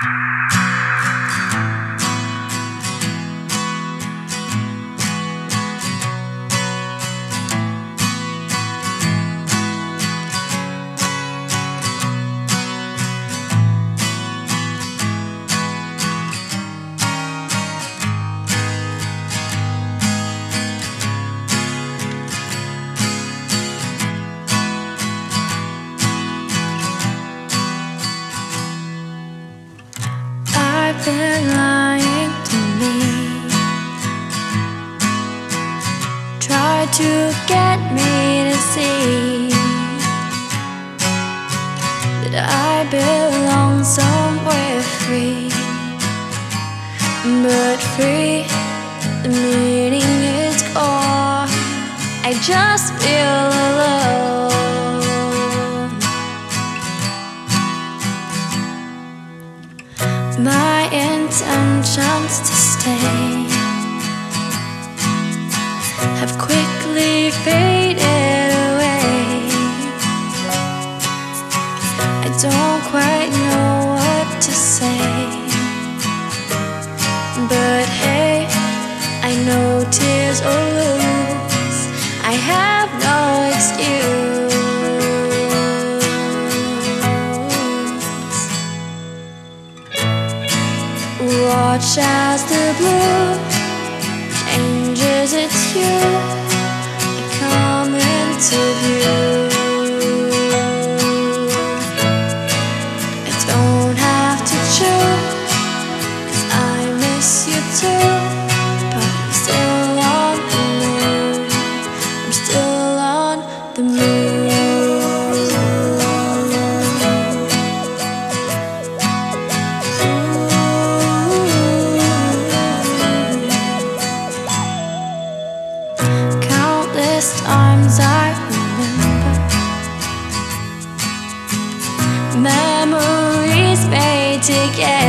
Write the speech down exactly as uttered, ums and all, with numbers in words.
I've been lying to me, try to get me to see that I belong somewhere free. But free, the meaning is gone. I just feel alone. My intentions to stay have quickly faded away. I don't quite know what to say, but hey, I know tears or lose, I have no excuse. Watch as the blue changes its hue, I come into view. I don't have to choose, 'cause I miss you too. But I'm still on the moon, I'm still on the moon. Times I remember, memories made together.